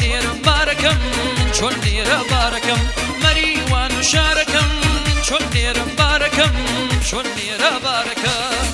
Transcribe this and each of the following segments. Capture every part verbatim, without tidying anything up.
لێرە بارەکەم من چۆن لێرە بارەکەم مەریوان و شارەکەم من چۆن لێرە بارەکەم من چۆن لێرە بارەکەم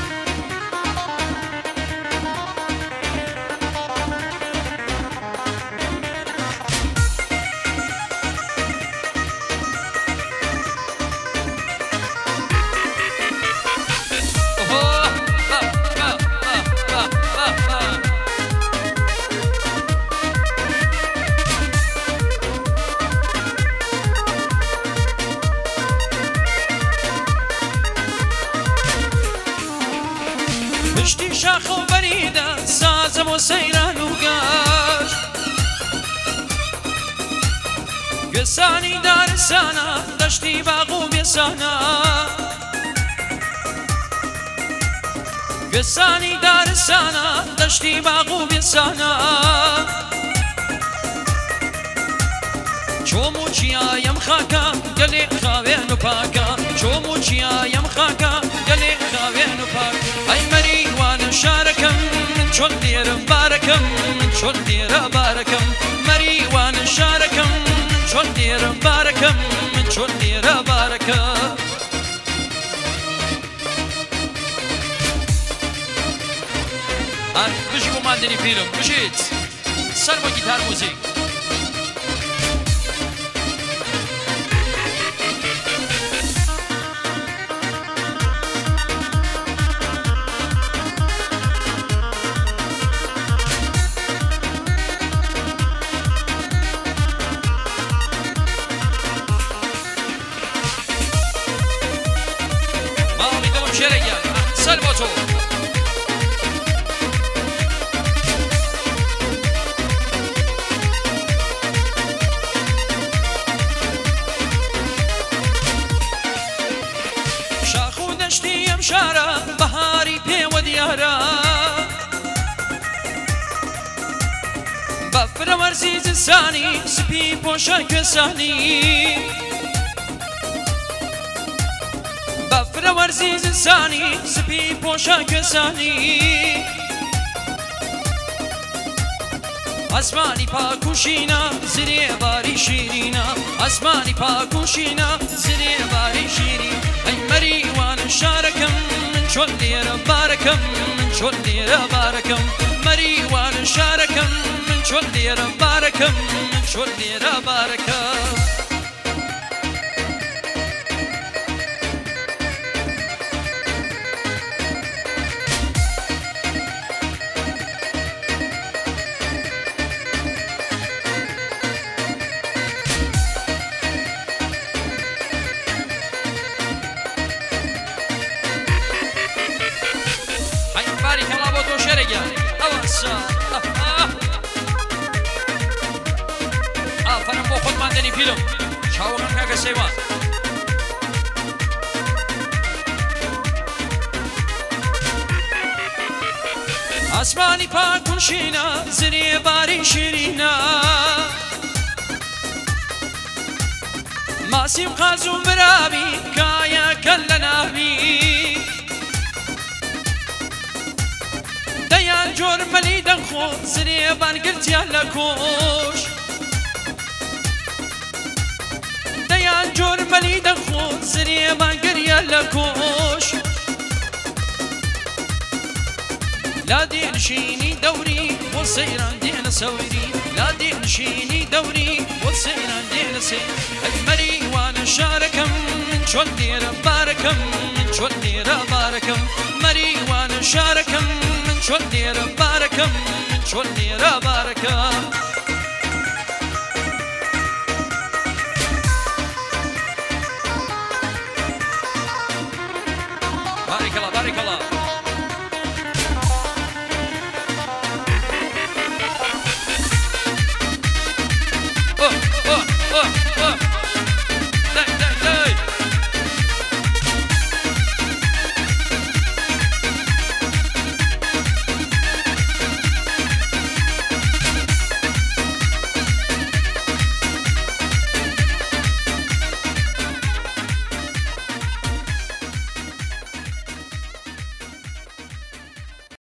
پشتی شاخ و بریده سازم و سیران و گاش گوێسانی دارستانە دەشتی باغ و بێسانە گوێسانی دارستانە دەشتی باغ و بێسانە چۆم و چیایم خاکە گەلێ خاوێن و پاکە چۆم و چیایم خاکە گەلێ خاوێن و پاکە ئەی مەریوانە شارەکەم من چۆن لێرە بارەکەم من چۆن لێرە بارەکەم مەریوانە شارەکەم من چۆن لێرە بارەکەم من چۆن لێرە بارەکەم بژی بۆ مادنی پیرم بژیت سەر بۆ گیتار موزیک سلواتو شاخ و دەشتی ئەم شارە بەهاری پێوە دیارە بە فرەوەرزی زستانی سپی پۆشە کوێسانی فرەوەرزی زستانی سپی پۆشە کوێسانی ئەسمانی پاکوشینە زرێ باری شیرینە ئەسمانی پاکوشینە زرێ باری شیرین ئەی مەریوانە شارەکەم من چۆن لێرە بارەکەم من چۆن لێرە بارەکەم مەریوانە شارەکەم من چۆن لێرە بارەکەم من چۆن لێرە بارەکەم بارك الله بوتو شرقة أوسع آه فنم بو خود ماندني فيلم شاورن كاكا سيوان أسماني پاكون شينا زري باري شيرينا ماسيم خازون برابي كايا كلنا بي دەیان جۆرمەلی دەنخۆ زرێبان گرتیان لە کۆش دەیان جۆرمەلی دەنخۆ زرێبان گریان لە کۆش لا دێنشینی دەوری بۆ سەیران دێنە سەوری لا دێنشینی دەوری بۆ سەیران دێنە سەیر ئەی مەریوانە شارەکەم من چۆن لێرە بارەکەم من چۆن لێرە بارەکەم مەریوانە شارەکەم چۆن لێرە بارەکەم چۆن لێرە بارەکەم